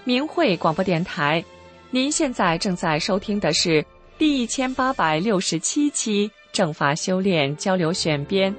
明慧广播电台。您现在正在收听的是第1867期正法修炼交流选编。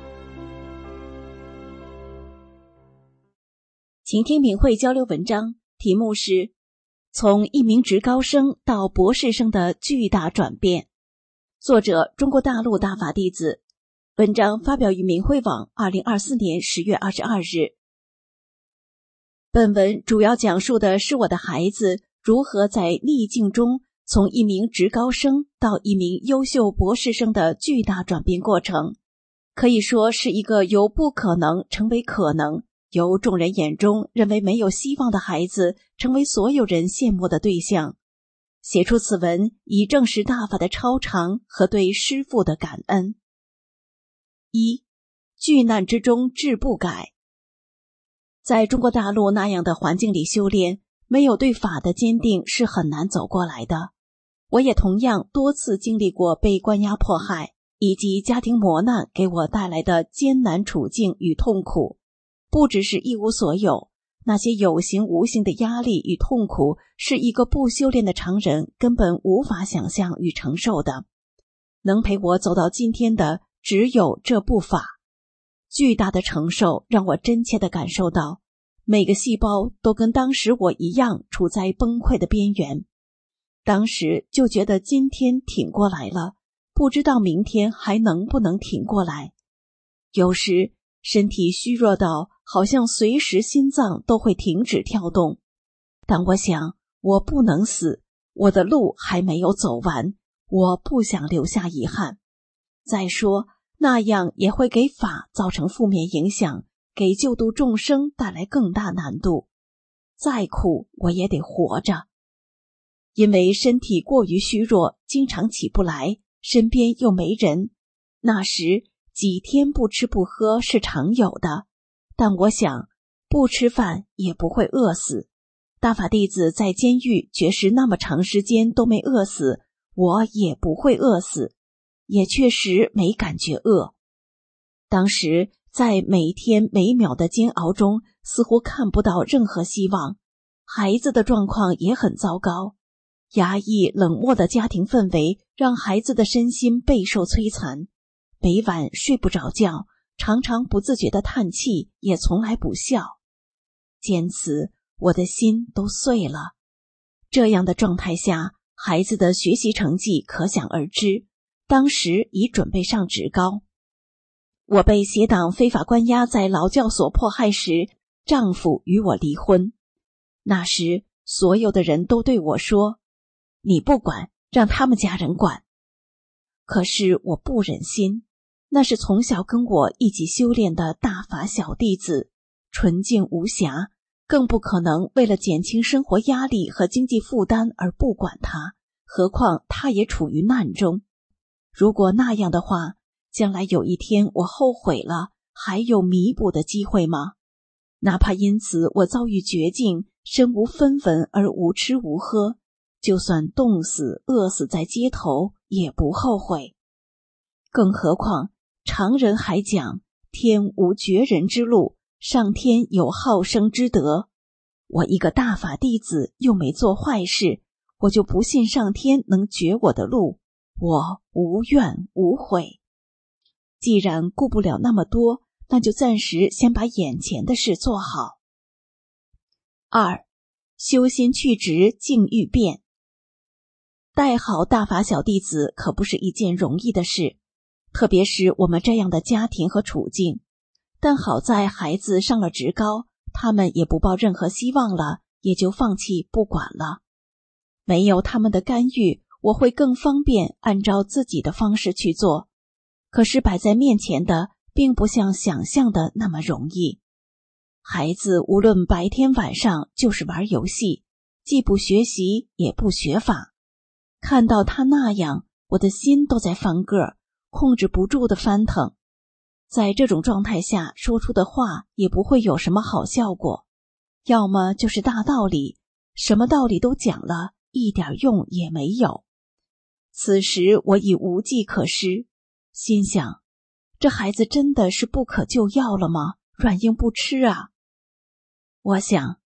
请听明慧交流文章，题目是从一名职高生到博士生的巨大转变，作者中国大陆大法弟子，文章发表于明慧网2024年10月22日。本文主要讲述的是我的孩子如何在逆境中从一名职高生到一名优秀博士生的巨大转变过程，可以说是一个由不可能成为可能，由众人眼中认为没有希望的孩子成为所有人羡慕的对象。写出此文以证实大法的超常和对师父的感恩。一、巨难之中志不改。在中国大陆那样的环境里修炼，没有对法的坚定是很难走过来的。我也同样多次经历过被关押迫害，以及家庭磨难给我带来的艰难处境与痛苦。不只是一无所有，那些有形无形的压力与痛苦是一个不修炼的常人根本无法想象与承受的。能陪我走到今天的只有这部法。巨大的承受让我真切地感受到，每个细胞都跟当时我一样处在崩溃的边缘。当时就觉得今天挺过来了，不知道明天还能不能挺过来。有时身体虚弱到好像随时心脏都会停止跳动，但我想我不能死，我的路还没有走完，我不想留下遗憾。再说那样也会给法造成负面影响，给救度众生带来更大难度。再苦我也得活着。因为身体过于虚弱，经常起不来，身边又没人，那时几天不吃不喝是常有的，但我想不吃饭也不会饿死。大法弟子在监狱绝食那么长时间都没饿死，我也不会饿死，也确实没感觉饿。当时在每天每秒的煎熬中，似乎看不到任何希望。孩子的状况也很糟糕，压抑冷漠的家庭氛围让孩子的身心备受摧残，每晚睡不着觉，常常不自觉地叹气，也从来不笑。见此，我的心都碎了。这样的状态下，孩子的学习成绩可想而知，当时已准备上职高。我被邪党非法关押在劳教所迫害时，丈夫与我离婚。那时所有的人都对我说，你不管，让他们家人管。可是我不忍心，那是从小跟我一起修炼的大法小弟子，纯净无瑕，更不可能为了减轻生活压力和经济负担而不管他，何况他也处于难中。如果那样的话，将来有一天我后悔了，还有弥补的机会吗？哪怕因此我遭遇绝境，身无分文而无吃无喝，就算冻死饿死在街头也不后悔。更何况常人还讲天无绝人之路，上天有好生之德。我一个大法弟子又没做坏事，我就不信上天能绝我的路，我无怨无悔。既然顾不了那么多，那就暂时先把眼前的事做好。二、修心去执境遇变。带好大法小弟子可不是一件容易的事，特别是我们这样的家庭和处境。但好在孩子上了职高，他们也不抱任何希望了，也就放弃不管了。没有他们的干预，我会更方便按照自己的方式去做。可是摆在面前的并不像想象的那么容易。孩子无论白天晚上就是玩游戏，既不学习也不学法。看到他那样，我的心都在翻个，控制不住的翻腾。在这种状态下说出的话也不会有什么好效果，要么就是大道理，什么道理都讲了，一点用也没有。此时我已无计可施，心想，这孩子真的是不可救药了吗？软硬不吃啊。我想，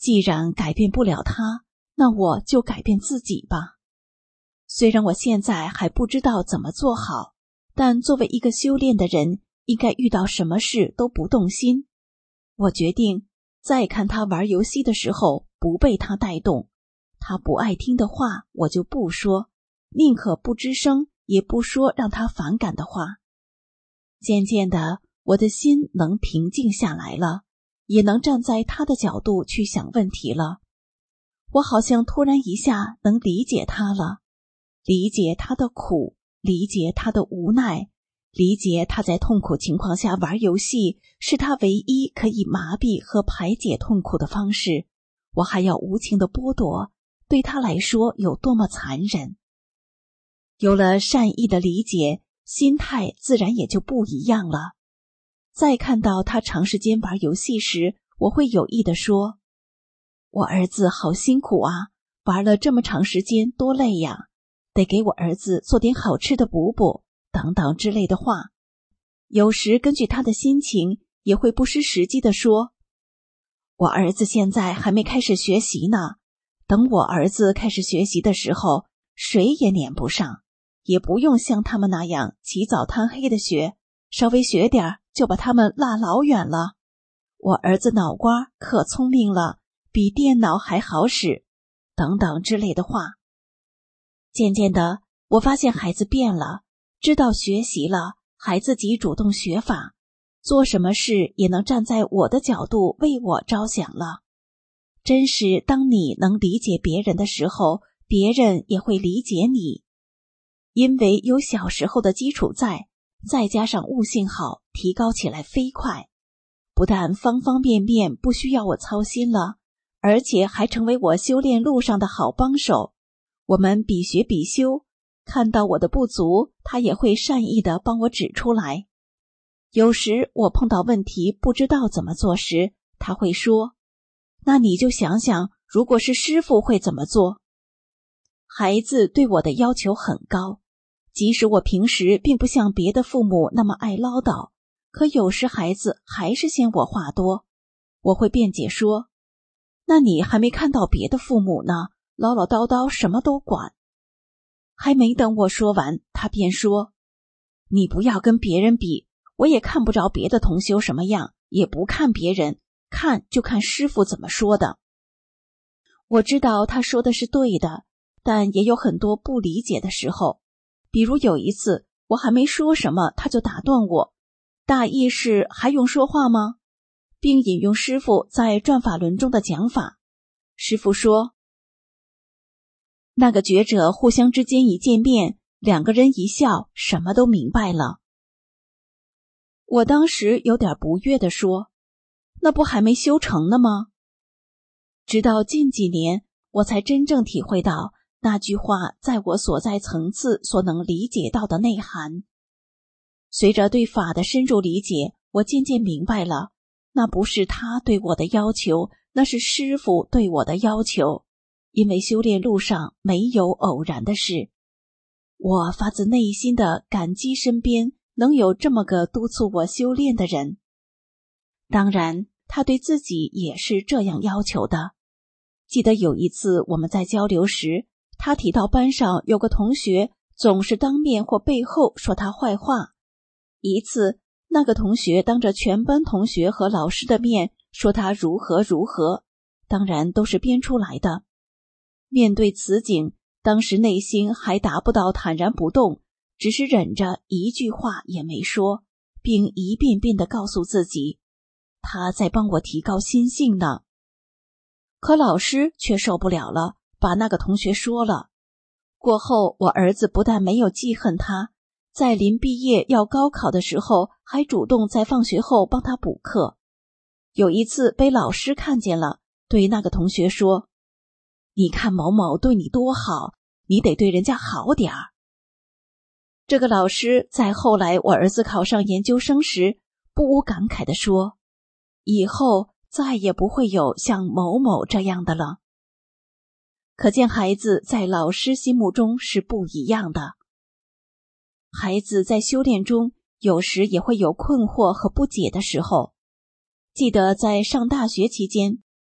既然改变不了他，那我就改变自己吧。虽然我现在还不知道怎么做好，但作为一个修炼的人，应该遇到什么事都不动心。我决定再看他玩游戏的时候不被他带动，他不爱听的话我就不说，宁可不吱声也不说让他反感的话。渐渐的，我的心能平静下来了，也能站在他的角度去想问题了。我好像突然一下能理解他了，理解他的苦，理解他的无奈，理解他在痛苦情况下玩游戏是他唯一可以麻痹和排解痛苦的方式，我还要无情的剥夺，对他来说有多么残忍。有了善意的理解，心态自然也就不一样了。再看到他长时间玩游戏时，我会有意地说，我儿子好辛苦啊，玩了这么长时间多累呀，得给我儿子做点好吃的补补，等等之类的话。有时根据他的心情，也会不失时机地说，我儿子现在还没开始学习呢，等我儿子开始学习的时候，谁也撵不上，也不用像他们那样起早贪黑的学，稍微学点就把他们落老远了。我儿子脑瓜可聪明了，比电脑还好使，等等之类的话。渐渐的，我发现孩子变了，知道学习了，还自己主动学法，做什么事也能站在我的角度为我着想了。真是当你能理解别人的时候，别人也会理解你。因为有小时候的基础在，再加上悟性好，提高起来飞快。不但方方面面不需要我操心了，而且还成为我修炼路上的好帮手。我们比学比修，看到我的不足，他也会善意地帮我指出来。有时我碰到问题不知道怎么做时，他会说，那你就想想，如果是师父会怎么做？孩子对我的要求很高，即使我平时并不像别的父母那么爱唠叨，可有时孩子还是嫌我话多。我会辩解说，那你还没看到别的父母呢，唠唠叨叨什么都管。还没等我说完，他便说，你不要跟别人比，我也看不着别的同修什么样，也不看别人，看就看师父怎么说的。我知道他说的是对的，但也有很多不理解的时候。比如有一次，我还没说什么，他就打断我，大意是还用说话吗？并引用师父在转法轮中的讲法。师父说，那个觉者互相之间一见面，两个人一笑，什么都明白了。我当时有点不悦地说，那不还没修成呢吗？直到近几年，我才真正体会到那句话在我所在层次所能理解到的内涵。随着对法的深入理解，我渐渐明白了，那不是他对我的要求，那是师父对我的要求。因为修炼路上没有偶然的事，我发自内心的感激身边能有这么个督促我修炼的人。当然，他对自己也是这样要求的。记得有一次我们在交流时，他提到班上有个同学总是当面或背后说他坏话。一次，那个同学当着全班同学和老师的面说他如何如何，当然都是编出来的。面对此景，当时内心还达不到坦然不动，只是忍着一句话也没说，并一遍遍地告诉自己，他在帮我提高心性呢。可老师却受不了了，把那个同学说了。过后，我儿子不但没有记恨他，在临毕业要高考的时候，还主动在放学后帮他补课。有一次被老师看见了，对那个同学说，你看某某对你多好，你得对人家好点儿。这个老师在后来我儿子考上研究生时，不无感慨地说，以后再也不会有像某某这样的了。可见孩子在老师心目中是不一样的。孩子在修炼中有时也会有困惑和不解的时候。记得在上大学期间，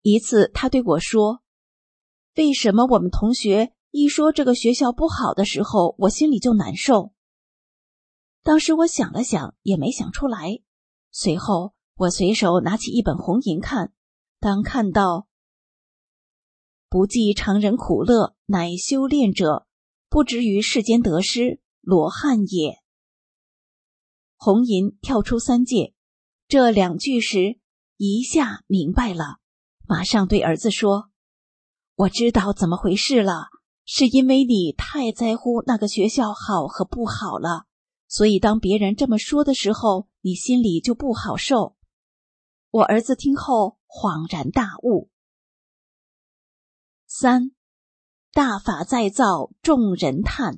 一次他对我说，为什么我们同学一说这个学校不好的时候，我心里就难受？当时我想了想，也没想出来。随后我随手拿起一本红银看，当看到不计常人苦乐，乃修炼者，不知于世间得失，罗汉也。红银跳出三界，这2句时一下明白了，马上对儿子说，我知道怎么回事了，是因为你太在乎那个学校好和不好了，所以当别人这么说的时候，你心里就不好受。我儿子听后恍然大悟。3. 大法再造，众人叹。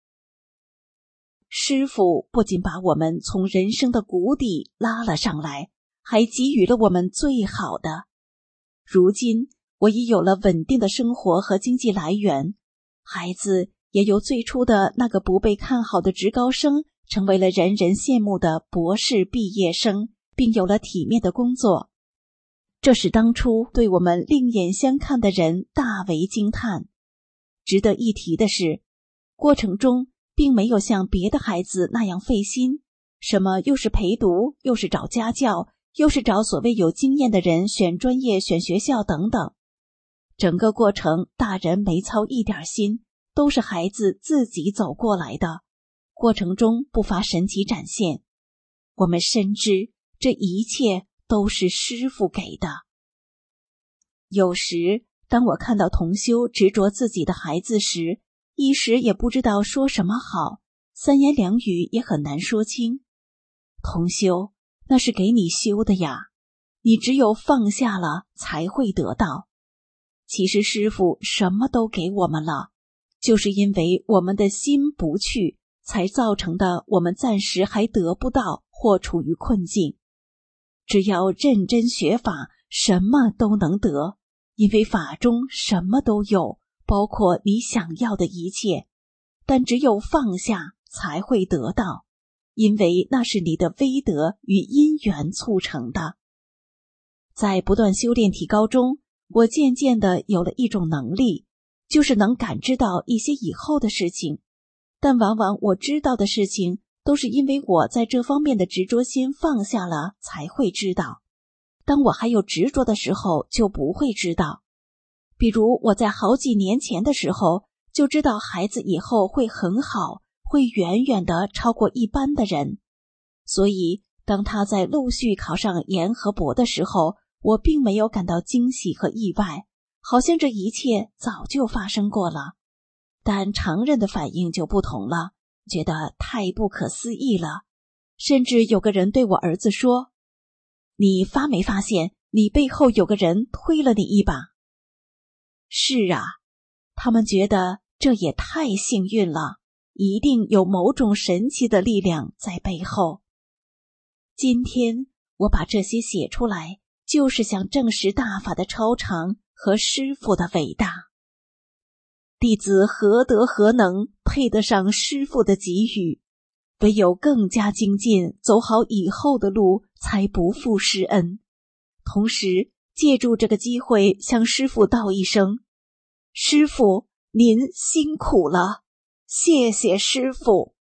师父不仅把我们从人生的谷底拉了上来，还给予了我们最好的。如今我已有了稳定的生活和经济来源，孩子也由最初的那个不被看好的职高生，成为了人人羡慕的博士毕业生，并有了体面的工作。这使当初对我们另眼相看的人大为惊叹。值得一提的是，过程中并没有像别的孩子那样费心，什么又是陪读，又是找家教，又是找所谓有经验的人选专业、选学校等等。整个过程大人没操一点心，都是孩子自己走过来的，过程中不乏神奇展现。我们深知这一切都是师父给的。有时当我看到同修执着自己的孩子时，一时也不知道说什么好，三言两语也很难说清。同修，那是给你修的呀，你只有放下了才会得到。其实师父什么都给我们了，就是因为我们的心不去，才造成的我们暂时还得不到或处于困境。只要认真学法，什么都能得，因为法中什么都有，包括你想要的一切。但只有放下才会得到，因为那是你的威德与因缘促成的。在不断修炼提高中，我渐渐地有了一种能力，就是能感知到一些以后的事情，但往往我知道的事情都是因为我在这方面的执着心放下了才会知道。当我还有执着的时候就不会知道。比如我在好几年前的时候就知道孩子以后会很好，会远远地超过一般的人，所以当他在陆续考上研和博的时候，我并没有感到惊喜和意外，好像这一切早就发生过了。但常人的反应就不同了，觉得太不可思议了。甚至有个人对我儿子说，你发没发现你背后有个人推了你一把？是啊，他们觉得这也太幸运了，一定有某种神奇的力量在背后。今天我把这些写出来，就是想证实大法的超常和师父的伟大。弟子何德何能配得上师父的给予？唯有更加精进，走好以后的路，才不负师恩。同时借助这个机会向师父道一声，师父您辛苦了，谢谢师父。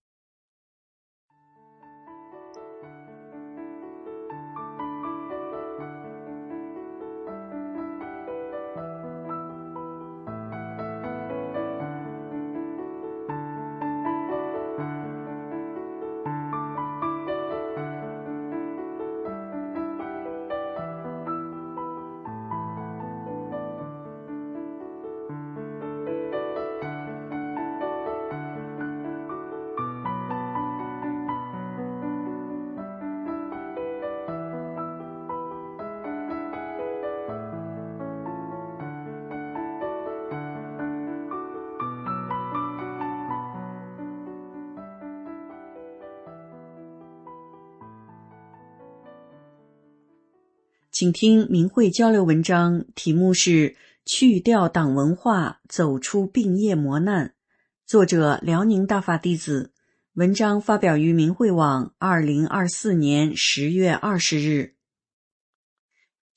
请听明慧交流文章，题目是去掉党文化，走出病业磨难，作者辽宁大法弟子，文章发表于明慧网2024年10月20日。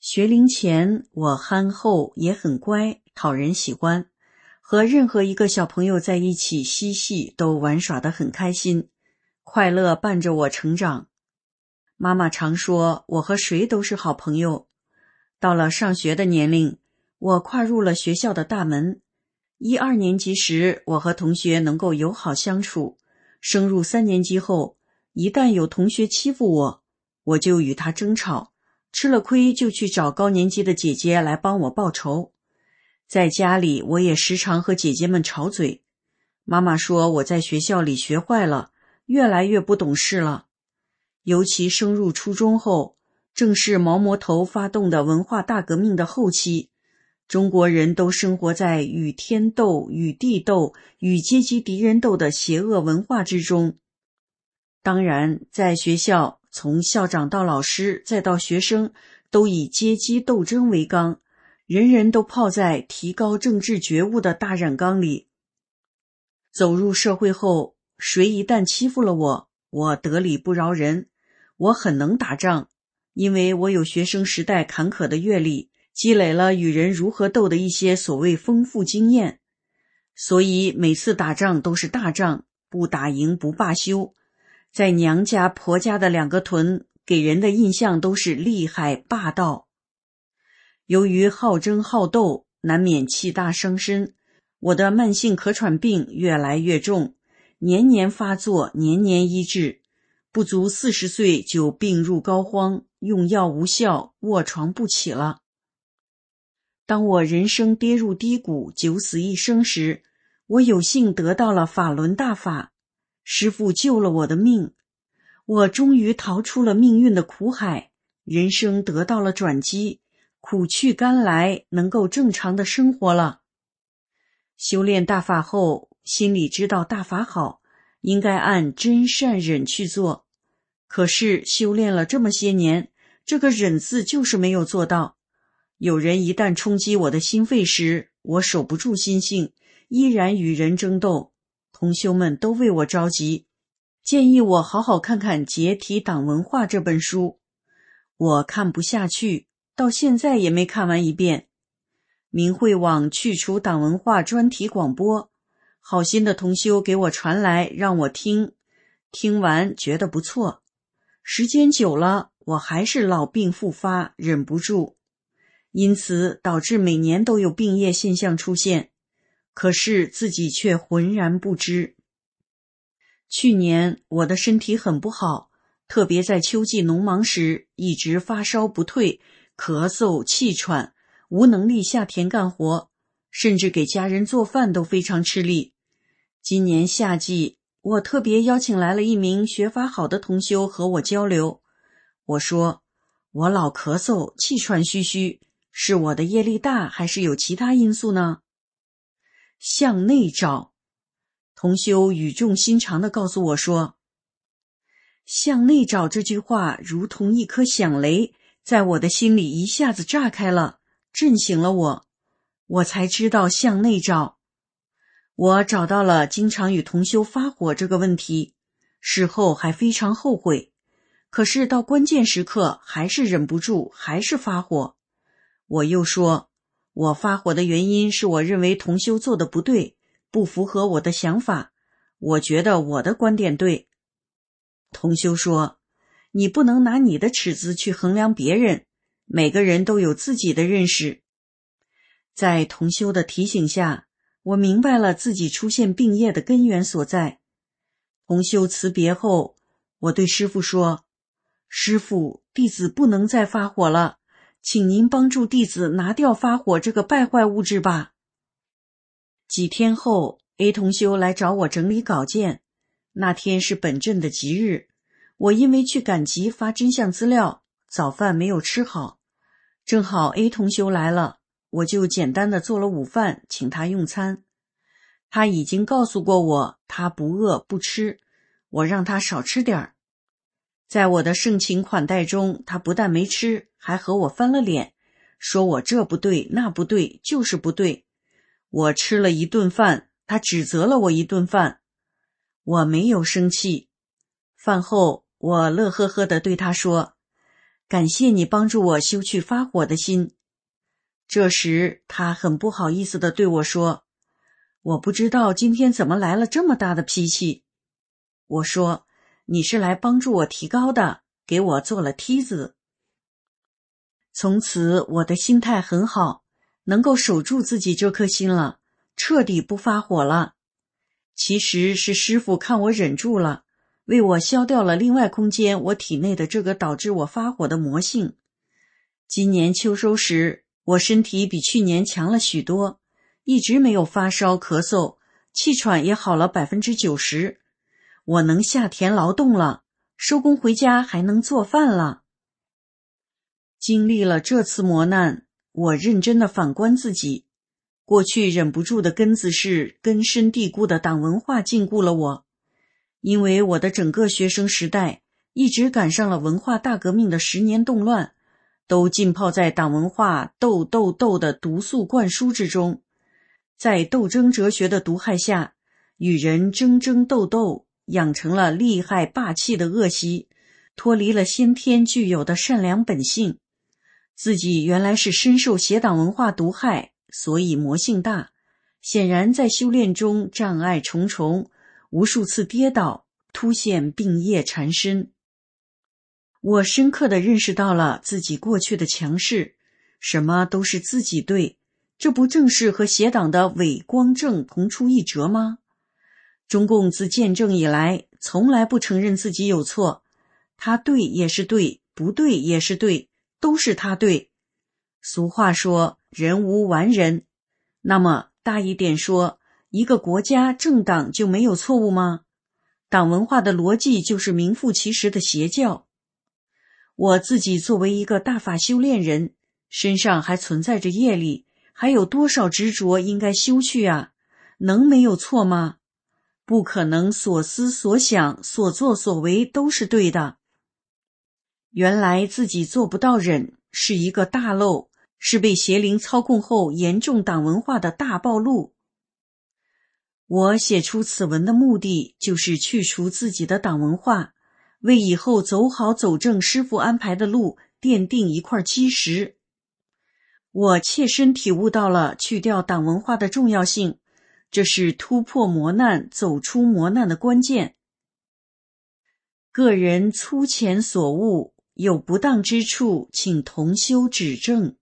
学龄前我憨厚也很乖，讨人喜欢，和任何一个小朋友在一起嬉戏都玩耍得很开心，快乐伴着我成长。妈妈常说我和谁都是好朋友。到了上学的年龄，我跨入了学校的大门。1、2年级时，我和同学能够友好相处，升入3年级后，一旦有同学欺负我，我就与他争吵，吃了亏就去找高年级的姐姐来帮我报仇。在家里，我也时常和姐姐们吵嘴。妈妈说我在学校里学坏了，越来越不懂事了。尤其升入初中后，正是毛魔头发动的文化大革命的后期，中国人都生活在与天斗、与地斗、与阶级敌人斗的邪恶文化之中。当然，在学校，从校长到老师再到学生，都以阶级斗争为纲，人人都泡在提高政治觉悟的大染缸里。走入社会后，谁一旦欺负了我，我得理不饶人。我很能打仗，因为我有学生时代坎坷的阅历，积累了与人如何斗的一些所谓丰富经验，所以每次打仗都是大仗，不打赢不罢休。在娘家婆家的2个屯，给人的印象都是厉害霸道。由于好争好斗，难免气大伤身，我的慢性咳喘病越来越重，年年发作，年年医治，不足40岁就病入膏肓，用药无效，卧床不起了。当我人生跌入低谷，九死一生时，我有幸得到了法轮大法，师父救了我的命，我终于逃出了命运的苦海，人生得到了转机，苦去甘来，能够正常的生活了。修炼大法后，心里知道大法好，应该按真善忍去做。可是修炼了这么些年，这个忍字就是没有做到。有人一旦冲击我的心肺时，我守不住心性，依然与人争斗。同修们都为我着急，建议我好好看看《解体党文化》这本书。我看不下去，到现在也没看完一遍。明慧网去除党文化专题广播，好心的同修给我传来让我听，听完觉得不错。时间久了，我还是老病复发，忍不住，因此导致每年都有病业现象出现，可是自己却浑然不知。去年我的身体很不好，特别在秋季农忙时，一直发烧不退，咳嗽气喘，无能力下田干活，甚至给家人做饭都非常吃力。今年夏季，我特别邀请来了一名学法好的同修和我交流。我说，我老咳嗽气喘吁吁，是我的业力大还是有其他因素呢？向内找。同修语重心长地告诉我说，向内找这句话如同一颗响雷，在我的心里一下子炸开了，震醒了我。我才知道向内找。我找到了经常与同修发火这个问题，事后还非常后悔，可是到关键时刻还是忍不住，还是发火。我又说，我发火的原因是我认为同修做的不对，不符合我的想法，我觉得我的观点对。同修说，你不能拿你的尺子去衡量别人，每个人都有自己的认识。在同修的提醒下，我明白了自己出现病业的根源所在。同修辞别后，我对师父说，师父，弟子不能再发火了，请您帮助弟子拿掉发火这个败坏物质吧。几天后 A 同修来找我整理稿件，那天是本镇的吉日，我因为去赶集发真相资料，早饭没有吃好，正好 A 同修来了，我就简单的做了午饭请他用餐。他已经告诉过我他不饿不吃，我让他少吃点儿。在我的盛情款待中，他不但没吃，还和我翻了脸，说我这不对那不对，就是不对。我吃了一顿饭，他指责了我一顿饭。我没有生气。饭后我乐呵呵地对他说， 感谢你帮助我修去发火的心。这时他很不好意思地对我说，我不知道今天怎么来了这么大的脾气。我说，你是来帮助我提高的，给我做了梯子。从此我的心态很好，能够守住自己这颗心了，彻底不发火了。其实是师父看我忍住了，为我消掉了另外空间我体内的这个导致我发火的魔性。今年秋收时，我身体比去年强了许多，一直没有发烧咳嗽，气喘也好了 90%。 我能下田劳动了，收工回家还能做饭了。经历了这次磨难，我认真地反观自己，过去忍不住的根子是根深蒂固的党文化禁锢了我。因为我的整个学生时代一直赶上了文化大革命的10年动乱，都浸泡在党文化斗的毒素灌输之中，在斗争哲学的毒害下，与人争斗，养成了厉害霸气的恶习，脱离了先天具有的善良本性。自己原来是深受邪党文化毒害，所以魔性大，显然在修炼中障碍重重，无数次跌倒，凸显病业缠身。我深刻地认识到了自己过去的强势，什么都是自己对，这不正是和邪党的伪光正同出一辙吗？中共自建政以来，从来不承认自己有错，他对也是对，不对也是对，都是他对。俗话说，人无完人。那么大一点说，一个国家政党就没有错误吗？党文化的逻辑就是名副其实的邪教。我自己作为一个大法修炼人，身上还存在着业力，还有多少执着应该修去啊？能没有错吗？不可能所思所想所作所为都是对的。原来自己做不到忍，是一个大漏，是被邪灵操控后严重党文化的大暴露。我写出此文的目的，就是去除自己的党文化，为以后走好走正师父安排的路奠定一块基石。我切身体悟到了去掉党文化的重要性，这是突破磨难、走出磨难的关键。个人粗浅所悟，有不当之处，请同修指正。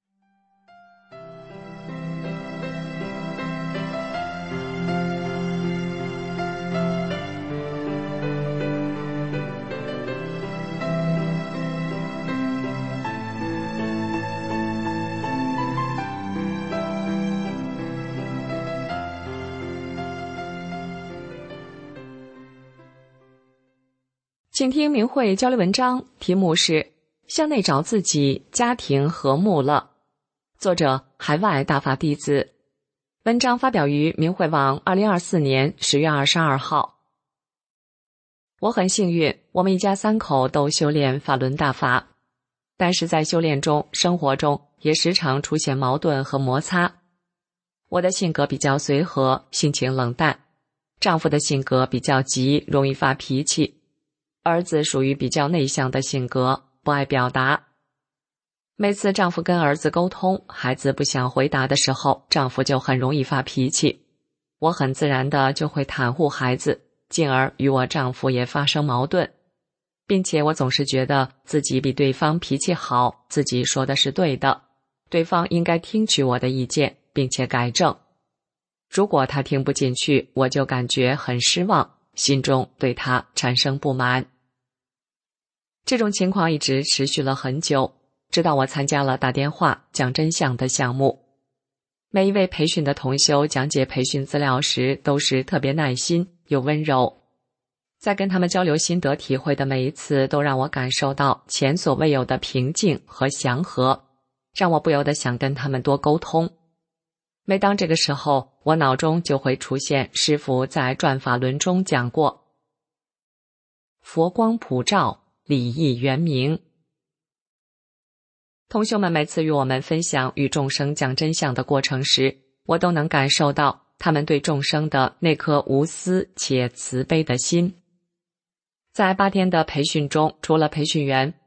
请听明慧交流文章，题目是向内找自己，家庭和睦了。作者海外大法弟子。文章发表于明慧网2024年10月22号。我很幸运，我们一家3口都修炼法轮大法，但是在修炼中、生活中也时常出现矛盾和摩擦。我的性格比较随和，性情冷淡，丈夫的性格比较急，容易发脾气。儿子属于比较内向的性格，不爱表达。每次丈夫跟儿子沟通，孩子不想回答的时候，丈夫就很容易发脾气。我很自然的就会袒护孩子，进而与我丈夫也发生矛盾，并且我总是觉得自己比对方脾气好，自己说的是对的，对方应该听取我的意见，并且改正。如果他听不进去，我就感觉很失望，心中对他产生不满。这种情况一直持续了很久，直到我参加了打电话讲真相的项目。每一位培训的同修讲解培训资料时都是特别耐心又温柔，在跟他们交流心得体会的每一次，都让我感受到前所未有的平静和祥和，让我不由得想跟他们多沟通。每当这个时候，我脑中就会出现师父在转法轮中讲过，佛光普照，理义圆明。同修们每次与我们分享与众生讲真相的过程时，我都能感受到他们对众生的那颗无私且慈悲的心。在8天的培训中，除了培训员，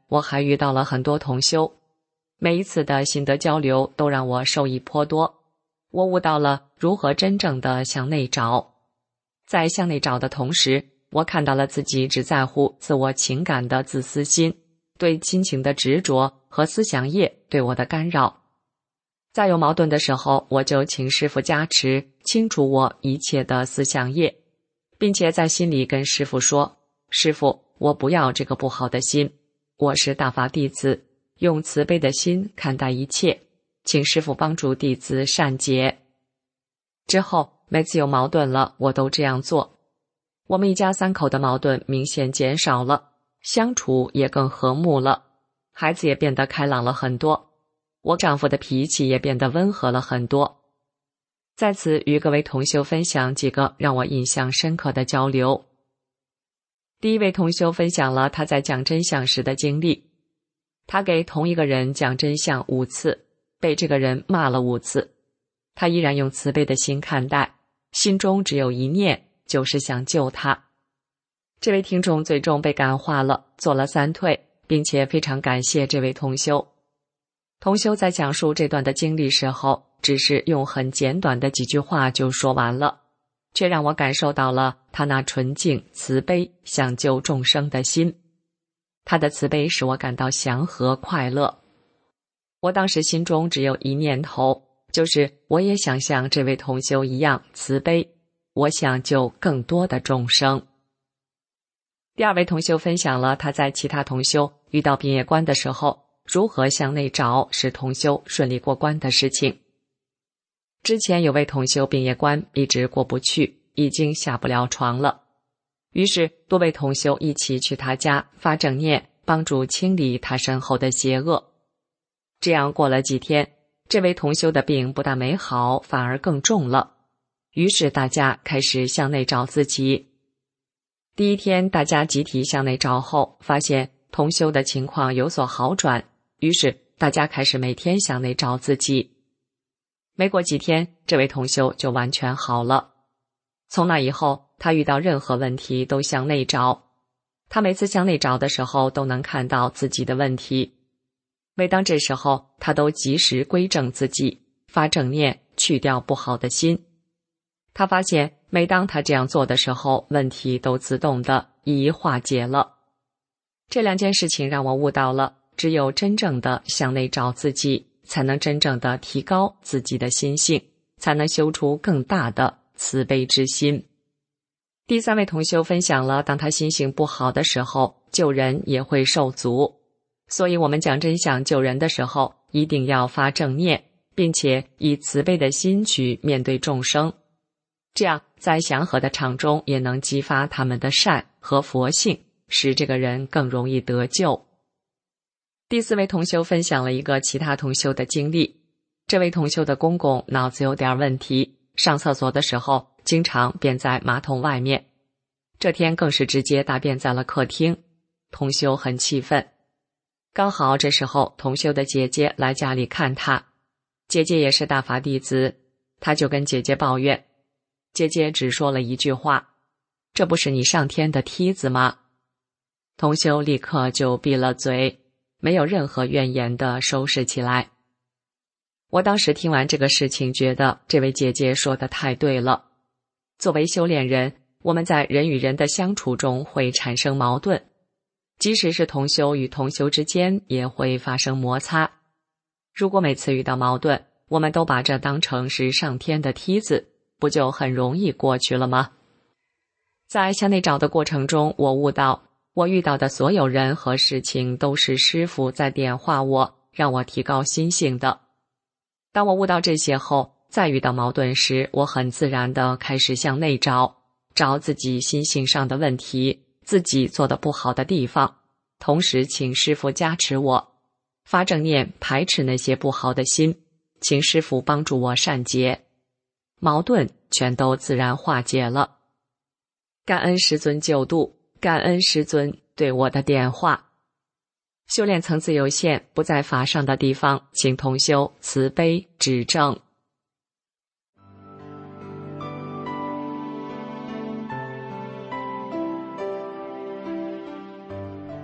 我还遇到了很多同修，每一次的心得交流都让我受益颇多。我悟到了如何真正的向内找。在向内找的同时，我看到了自己只在乎自我情感的自私心，对亲情的执着和思想业对我的干扰。在有矛盾的时候，我就请师父加持，清除我一切的思想业，并且在心里跟师父说，师父，我不要这个不好的心，我是大法弟子，用慈悲的心看待一切，请师父帮助弟子善解。之后每次有矛盾了，我都这样做。我们一家三口的矛盾明显减少了，相处也更和睦了，孩子也变得开朗了很多，我丈夫的脾气也变得温和了很多。在此与各位同修分享几个让我印象深刻的交流。第一位同修分享了他在讲真相时的经历。他给同一个人讲真相5次，被这个人骂了5次，他依然用慈悲的心看待，心中只有一念，就是想救他。这位听众最终被感化了，做了3退，并且非常感谢这位同修。同修在讲述这段的经历时候，只是用很简短的几句话就说完了，却让我感受到了他那纯净、慈悲、想救众生的心。他的慈悲使我感到祥和快乐。我当时心中只有一念头，就是我也想像这位同修一样慈悲，我想救更多的众生。第二位同修分享了他在其他同修遇到病业关的时候，如何向内找使同修顺利过关的事情。之前有位同修病业关一直过不去，已经下不了床了，于是多位同修一起去他家发正念，帮助清理他身后的邪恶。这样过了几天，这位同修的病不但没好，反而更重了，于是大家开始向内找自己。第一天大家集体向内找后，发现同修的情况有所好转，于是大家开始每天向内找自己。没过几天，这位同修就完全好了。从那以后，他遇到任何问题都向内找。他每次向内找的时候，都能看到自己的问题。每当这时候，他都及时归正自己，发正念，去掉不好的心。他发现，每当他这样做的时候，问题都自动的一一化解了。这2件事情让我悟到了，只有真正的向内找自己，才能真正的提高自己的心性，才能修出更大的慈悲之心。第3位同修分享了，当他心性不好的时候，救人也会受阻。所以我们讲真相救人的时候，一定要发正念，并且以慈悲的心去面对众生。这样在祥和的场中也能激发他们的善和佛性，使这个人更容易得救。第4位同修分享了一个其他同修的经历。这位同修的公公脑子有点问题，上厕所的时候经常便在马桶外面，这天更是直接大便在了客厅。同修很气愤。刚好这时候同修的姐姐来家里看他，姐姐也是大法弟子，他就跟姐姐抱怨。姐姐只说了一句话，这不是你上天的梯子吗？同修立刻就闭了嘴，没有任何怨言地收拾起来。我当时听完这个事情，觉得这位姐姐说的太对了。作为修炼人，我们在人与人的相处中会产生矛盾，即使是同修与同修之间也会发生摩擦。如果每次遇到矛盾，我们都把这当成是上天的梯子，不就很容易过去了吗？在向内找的过程中，我悟到，我遇到的所有人和事情都是师父在点化我，让我提高心性的。当我悟到这些后，再遇到矛盾时，我很自然地开始向内找，找自己心性上的问题，自己做的不好的地方，同时请师父加持我，发正念排斥那些不好的心，请师父帮助我善解，矛盾全都自然化解了。感恩师尊救度，感恩师尊对我的点化。修炼层次有限，不在法上的地方，请同修慈悲指正。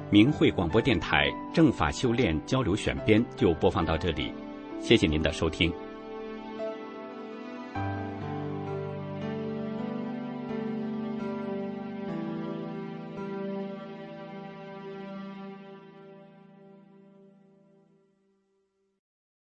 明慧广播电台正法修炼交流选编就播放到这里，谢谢您的收听。